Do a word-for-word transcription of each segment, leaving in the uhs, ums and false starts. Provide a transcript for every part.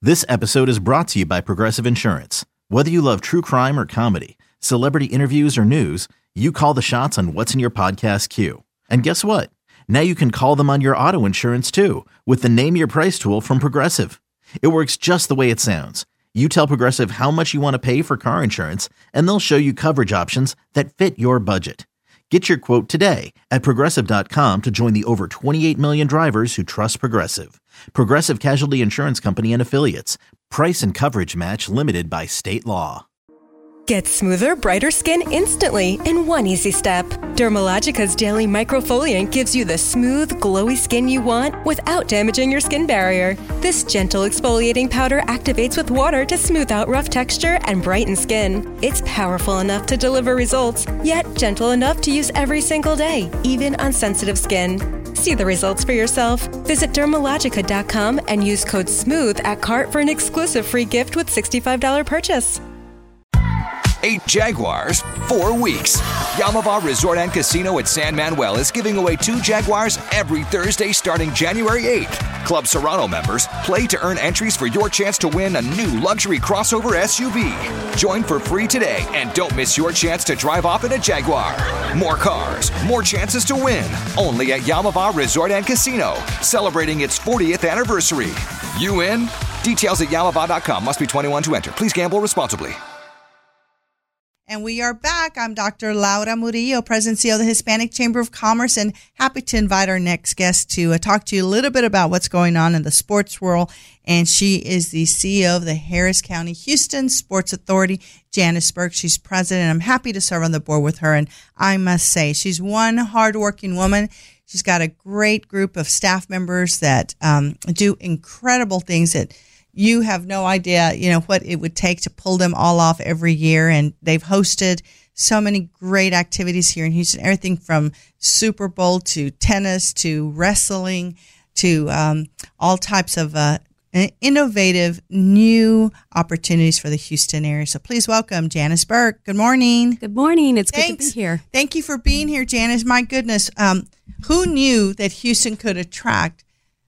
This episode is brought to you by Progressive Insurance. Whether you love true crime or comedy, celebrity interviews or news, you call the shots on what's in your podcast queue. And guess what? Now you can call them on your auto insurance too with the Name Your Price tool from Progressive. It works just the way it sounds. You tell Progressive how much you want to pay for car insurance, and they'll show you coverage options that fit your budget. Get your quote today at Progressive dot com to join the over twenty-eight million drivers who trust Progressive. Progressive Casualty Insurance Company and Affiliates. Price and coverage match limited by state law. Get smoother, brighter skin instantly in one easy step. Dermalogica's Daily Microfoliant gives you the smooth, glowy skin you want without damaging your skin barrier. This gentle exfoliating powder activates with water to smooth out rough texture and brighten skin. It's powerful enough to deliver results, yet gentle enough to use every single day, even on sensitive skin. See the results for yourself. Visit Dermalogica dot com and use code SMOOTH at cart for an exclusive free gift with sixty-five dollars purchase. Eight Jaguars, four weeks. Yamava Resort and Casino at San Manuel is giving away two Jaguars every Thursday starting January eighth. Club Serrano members, play to earn entries for your chance to win a new luxury crossover S U V. Join for free today and don't miss your chance to drive off in a Jaguar. More cars, more chances to win. Only at Yamava Resort and Casino, celebrating its fortieth anniversary. You in? Details at Yamava dot com. Must be twenty-one to enter. Please gamble responsibly. And we are back. I'm Doctor Laura Murillo, President and C E O of the Hispanic Chamber of Commerce, and happy to invite our next guest to uh, talk to you a little bit about what's going on in the sports world. And she is the C E O of the Harris County Houston Sports Authority, Janice Burke. She's president. I'm happy to serve on the board with her. And I must say, she's one hardworking woman. She's got a great group of staff members that um, do incredible things that you have no idea, you know, what it would take to pull them all off every year. And they've hosted so many great activities here in Houston, everything from Super Bowl to tennis to wrestling to um, all types of uh, innovative new opportunities for the Houston area. So please welcome Janice Burke. Good morning. Good morning. It's Thanks. good to be here. Thank you for being here, Janice. My goodness. Um, who knew that Houston could attract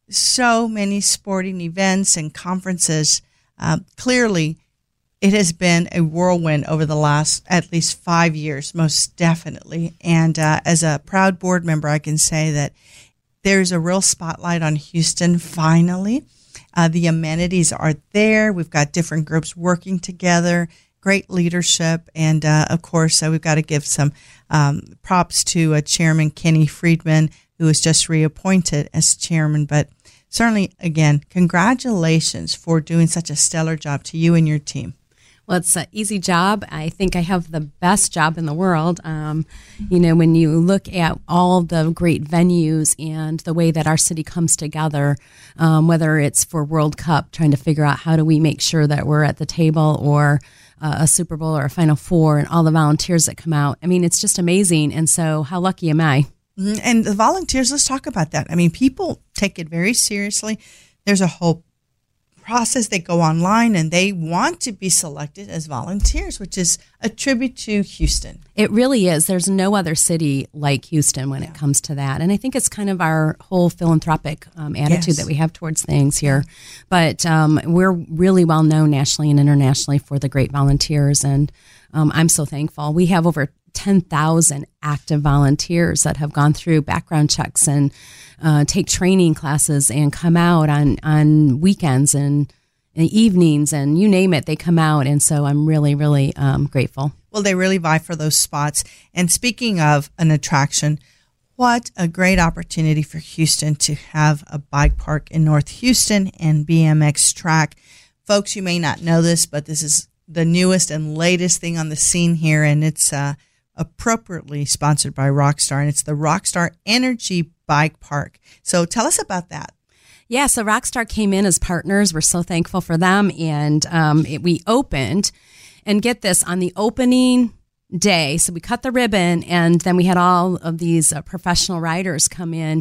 so many sporting events and conferences? Uh, clearly, it has been a whirlwind over the last at least five years, most definitely. And uh, as a proud board member, I can say that there's a real spotlight on Houston finally. Uh, the amenities are there. We've got different groups working together, great leadership. And, uh, of course, uh, we've got to give some um, props to uh, Chairman Kenny Friedman, who was just reappointed as chairman. But certainly, again, congratulations for doing such a stellar job to you and your team. Well, it's an easy job. I think I have the best job in the world. Um, you know, when you look at all the great venues and the way that our city comes together, um, whether it's for World Cup, trying to figure out how do we make sure that we're at the table, or uh, a Super Bowl or a Final Four, and all the volunteers that come out. I mean, it's just amazing. And so how lucky am I? And the volunteers, let's talk about that. I mean, people take it very seriously. There's a whole process. They go online and they want to be selected as volunteers, which is a tribute to Houston. It really is. There's no other city like Houston when yeah. it comes to that. And I think it's kind of our whole philanthropic um, attitude yes. that we have towards things here. But um, we're really well known nationally and internationally for the great volunteers. And um, I'm so thankful. We have over ten thousand active volunteers that have gone through background checks and uh, take training classes and come out on, on weekends and, and evenings and you name it, they come out. And so I'm really, really um, grateful. Well, they really vie for those spots. And speaking of an attraction, what a great opportunity for Houston to have a bike park in North Houston and B M X track. Folks, you may not know this, but this is the newest and latest thing on the scene here, and it's uh, appropriately sponsored by Rockstar, and it's the Rockstar Energy Bike Park. So tell us about that. Yeah, so Rockstar came in as partners. We're so thankful for them, and um, it, we opened, and get this, on the opening day, so we cut the ribbon, and then we had all of these uh, professional riders come in,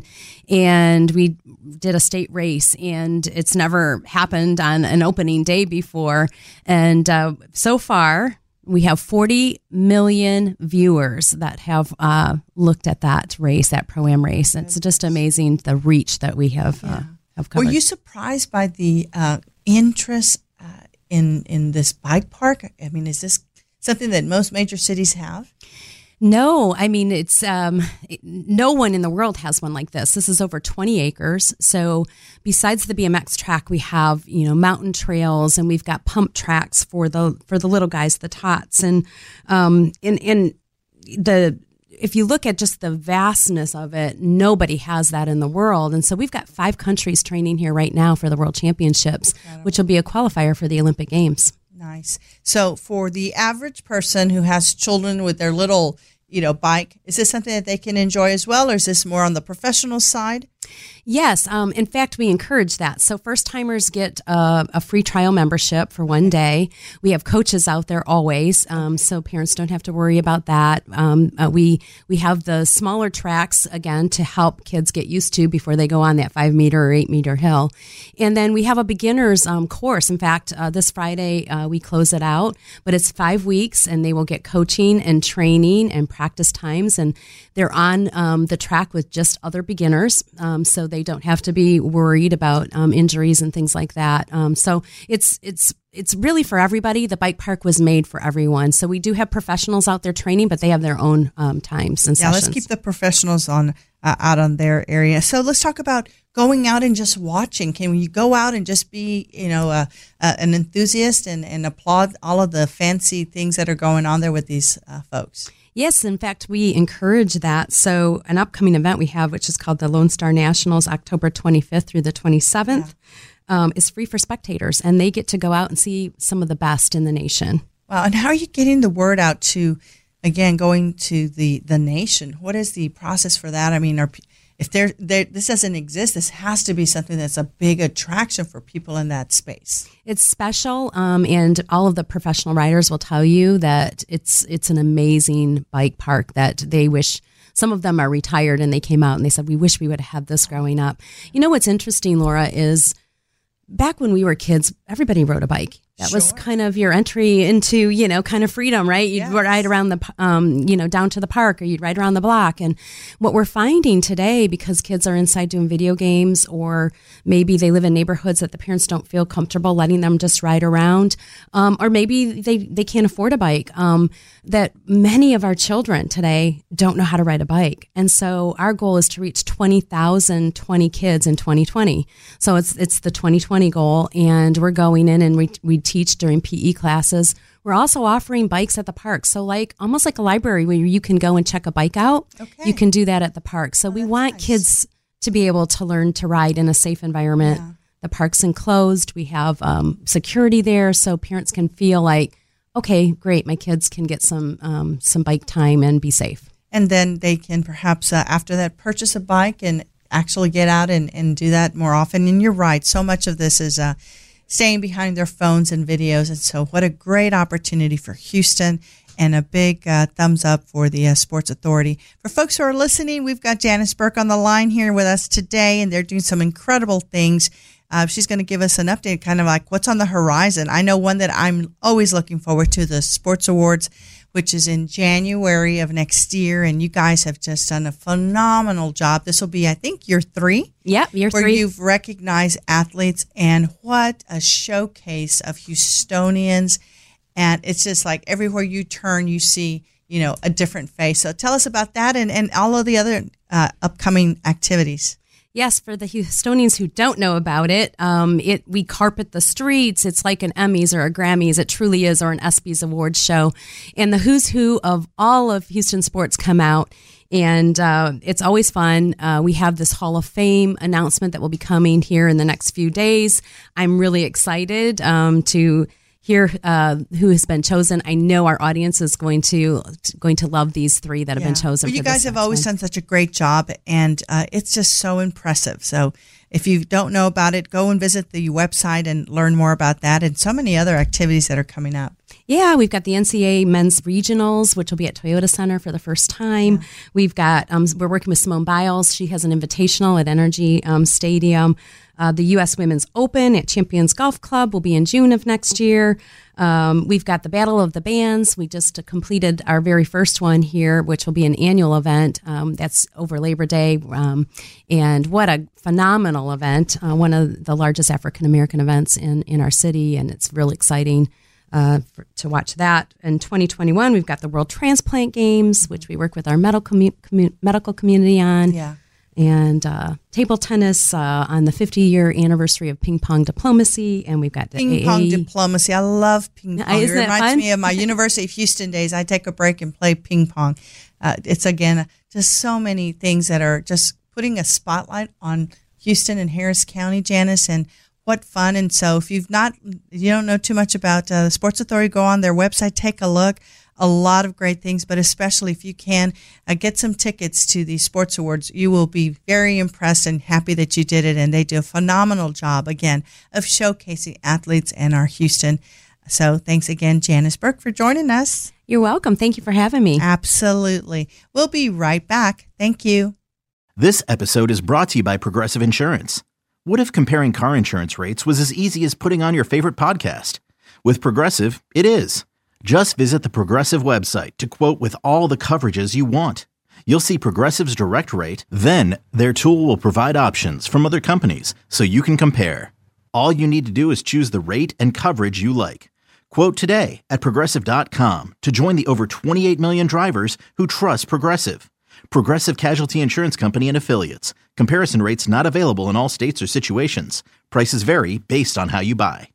and we did a state race, and it's never happened on an opening day before, and uh, so far we have forty million viewers that have uh, looked at that race, that Pro-Am race. It's just amazing the reach that we have, uh, have covered. Were you surprised by the uh, interest uh, in in this bike park? I mean, is this something that most major cities have? No, I mean, it's um, no one in the world has one like this. This is over twenty acres. So besides the B M X track, we have, you know, mountain trails, and we've got pump tracks for the for the little guys, the tots. And um, in, in the if you look at just the vastness of it, nobody has that in the world. And so we've got five countries training here right now for the World Championships, Incredible. Which will be a qualifier for the Olympic Games. Nice. So for the average person who has children with their little, you know, bike, is this something that they can enjoy as well, or is this more on the professional side? Yes. Um, in fact, we encourage that. So first timers get a, a free trial membership for one day. We have coaches out there always, um, so parents don't have to worry about that. Um, uh, we we have the smaller tracks, again, to help kids get used to before they go on that five meter or eight meter hill. And then we have a beginner's um, course. In fact, uh, this Friday uh, we close it out, but it's five weeks and they will get coaching and training and practice times. And they're on um, the track with just other beginners. Um, so they don't have to be worried about um, injuries and things like that. Um, so it's it's it's really for everybody. The bike park was made for everyone. So we do have professionals out there training, but they have their own um, times and yeah, sessions. Let's keep the professionals on uh, out on their area. So let's talk about going out and just watching. Can you go out and just be, you know, uh, uh, an enthusiast and, and applaud all of the fancy things that are going on there with these uh, folks? Yes, in fact, we encourage that. So an upcoming event we have, which is called the Lone Star Nationals, October twenty-fifth through the twenty-seventh, yeah. um, is free for spectators, and they get to go out and see some of the best in the nation. Wow, and how are you getting the word out to, again, going to the, the nation? What is the process for that? I mean, are if there this doesn't exist, this has to be something that's a big attraction for people in that space. It's special, um, and all of the professional riders will tell you that it's it's an amazing bike park that they wish. Some of them are retired, and they came out and they said, "We wish we would have had this growing up." You know what's interesting, Laura, is back when we were kids, everybody rode a bike. That sure. was kind of your entry into, you know, kind of freedom, right? You'd yes. ride around the, um, you know, down to the park, or you'd ride around the block. And what we're finding today, because kids are inside doing video games, or maybe they live in neighborhoods that the parents don't feel comfortable letting them just ride around, um, or maybe they, they can't afford a bike, um, that many of our children today don't know how to ride a bike. And so our goal is to reach twenty thousand twenty kids in twenty twenty. So it's it's the twenty twenty goal, and we're going in and we, we teach during P E classes. We're also offering bikes at the park. So like almost like a library where you can go and check a bike out. Okay. You can do that at the park. So oh, we want nice. kids to be able to learn to ride in a safe environment. Yeah. The park's enclosed. We have um, security there, so parents can feel like, okay, great, my kids can get some um, some bike time and be safe. And then they can perhaps uh, after that purchase a bike and actually get out and, and do that more often. And you're right, so much of this is uh, staying behind their phones and videos. And so what a great opportunity for Houston, and a big uh, thumbs up for the uh, Sports Authority. For folks who are listening, we've got Janice Burke on the line here with us today, and they're doing some incredible things. Uh, she's going to give us an update, kind of like what's on the horizon. I know one that I'm always looking forward to, the Sports Awards, which is in January of next year. And you guys have just done a phenomenal job. This will be, I think, year three. Yep, year where three. Where you've recognized athletes, and what a showcase of Houstonians. And it's just like everywhere you turn, you see, you know, a different face. So tell us about that and, and all of the other uh, upcoming activities. Yes, for the Houstonians who don't know about it, um, it we carpet the streets. It's like an Emmys or a Grammys. It truly is, or an ESPYs awards show. And the who's who of all of Houston sports come out. And uh, it's always fun. Uh, we have this Hall of Fame announcement that will be coming here in the next few days. I'm really excited um, to hear uh, who has been chosen. I know our audience is going to going to love these three that have yeah. been chosen. Well, you for guys this have always done such a great job, and uh, it's just so impressive. So if you don't know about it, go and visit the website and learn more about that, and so many other activities that are coming up. Yeah, we've got the N C A A Men's Regionals, which will be at Toyota Center for the first time. Yeah. We've got, um, we're working with Simone Biles. She has an invitational at Energy um, Stadium. Uh, the U S Women's Open at Champions Golf Club will be in June of next year. Um, we've got the Battle of the Bands. We just uh, completed our very first one here, which will be an annual event. Um, that's over Labor Day. Um, and what a phenomenal event. Uh, one of the largest African-American events in, in our city. And it's really exciting uh, for, to watch that. In twenty twenty-one, we've got the World Transplant Games, which we work with our medical, commu- commu- medical community on. Yeah. And uh, table tennis uh, on the fifty-year anniversary of ping pong diplomacy, and we've got the ping A A. pong diplomacy. I love ping pong. Isn't it it reminds fun? me of my University of Houston days. I take a break and play ping pong. Uh, it's again just so many things that are just putting a spotlight on Houston and Harris County, Janice, and what fun. And so, if you've not, you don't know too much about uh, the Sports Authority, go on their website, take a look. A lot of great things, but especially if you can uh, get some tickets to the sports awards, you will be very impressed and happy that you did it. And they do a phenomenal job, again, of showcasing athletes in our Houston. So thanks again, Janice Burke, for joining us. You're welcome. Thank you for having me. Absolutely. We'll be right back. Thank you. This episode is brought to you by Progressive Insurance. What if comparing car insurance rates was as easy as putting on your favorite podcast? With Progressive, it is. Just visit the Progressive website to quote with all the coverages you want. You'll see Progressive's direct rate, then their tool will provide options from other companies so you can compare. All you need to do is choose the rate and coverage you like. Quote today at Progressive dot com to join the over twenty-eight million drivers who trust Progressive. Progressive Casualty Insurance Company and Affiliates. Comparison rates not available in all states or situations. Prices vary based on how you buy.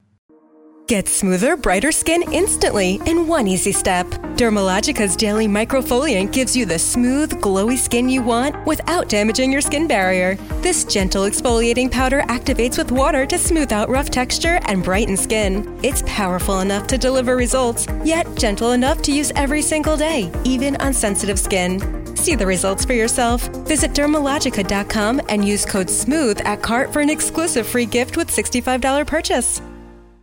Get smoother, brighter skin instantly in one easy step. Dermalogica's Daily Microfoliant gives you the smooth, glowy skin you want without damaging your skin barrier. This gentle exfoliating powder activates with water to smooth out rough texture and brighten skin. It's powerful enough to deliver results, yet gentle enough to use every single day, even on sensitive skin. See the results for yourself. Visit Dermalogica dot com and use code SMOOTH at cart for an exclusive free gift with sixty-five dollars purchase.